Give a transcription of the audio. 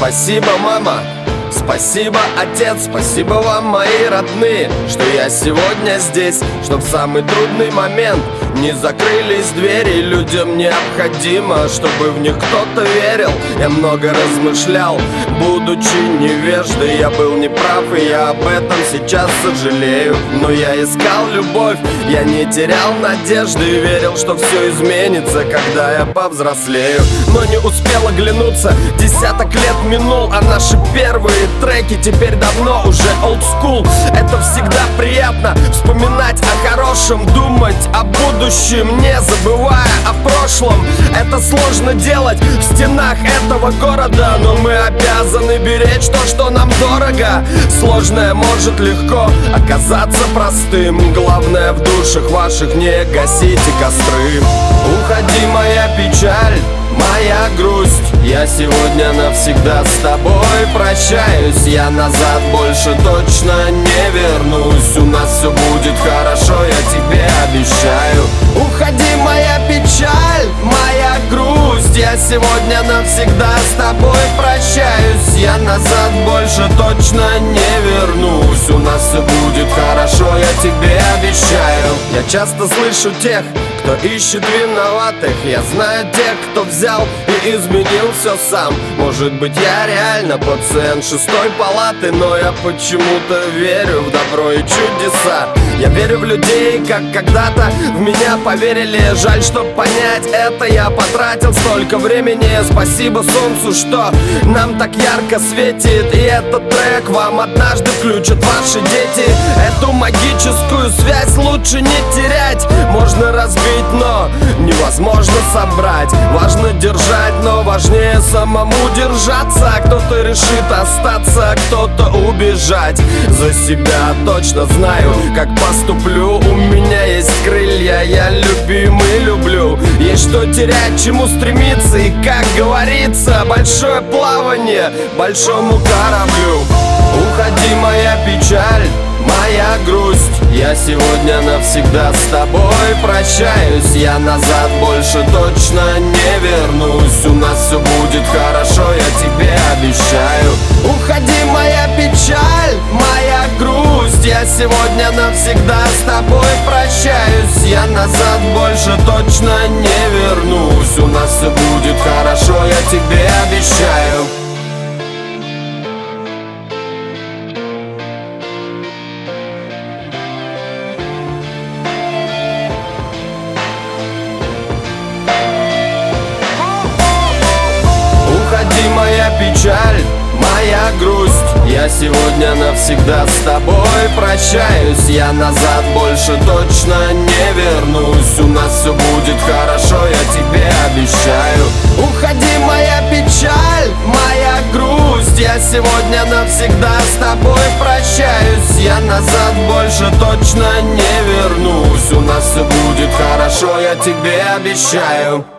Спасибо, мама, спасибо, отец, спасибо вам, мои родные, что я сегодня здесь, чтоб в самый трудный момент не закрылись двери. Людям необходимо, чтобы в них кто-то верил. Я много размышлял, будучи невеждой. Я был неправ, и я об этом сейчас сожалею. Но я искал любовь, я не терял надежды и верил, что все изменится, когда я повзрослею. Но не успел оглянуться, десяток лет минул, а наши первые треки теперь давно уже old school. Это всегда приятно вспоминать о хорошем, думать о будущем, не забывая о прошлом. Это сложно делать в стенах этого города, но мы обязаны беречь то, что нам дорого. Сложное может легко оказаться простым. Главное, в душах ваших не гасите костры. Уходи, моя печаль, моя грусть, я сегодня навсегда с тобой прощаюсь. Я назад больше точно не вернусь. У нас все будет хорошо, я тебе обещаю. Уходи, моя печаль, моя грусть, я сегодня навсегда с тобой прощаюсь. Я назад больше точно не вернусь. У нас все будет хорошо, я тебе обещаю. Я часто слышу тех, кто ищет виноватых. Я знаю тех, кто взял и изменил все сам. Может быть, я реально пациент 6-й палаты, но я почему-то верю в добро и чудеса. Я верю в людей, как когда-то в меня поверили. Жаль, что понять это я потратил столько времени. Спасибо солнцу, что нам так ярко светит. И этот трек вам однажды включат ваши дети. Эту магическую связь лучше не терять. Можно разбить, но невозможно собрать. Важно держать, но важнее самому держаться. Кто-то решит остаться, кто-то убежать. За себя точно знаю, как поступлю. У меня есть крылья, я любимый люблю. Есть что терять, чему стремиться. И как говорится, большое плавание большому кораблю. Уходи, моя печаль, моя грусть, я сегодня навсегда с тобой прощаюсь. Я назад больше точно не вернусь. У нас все будет хорошо, я тебе обещаю. Уходи, моя печаль, моя грусть, я сегодня навсегда с тобой прощаюсь. Я назад больше точно не вернусь. У нас все будет хорошо, я тебе обещаю. Моя печаль, моя грусть, я сегодня навсегда с тобой прощаюсь. Я назад больше точно не вернусь. У нас все будет хорошо, я тебе обещаю. Уходи, моя печаль, моя грусть, я сегодня навсегда с тобой прощаюсь. Я назад больше точно не вернусь. У нас все будет хорошо, я тебе обещаю.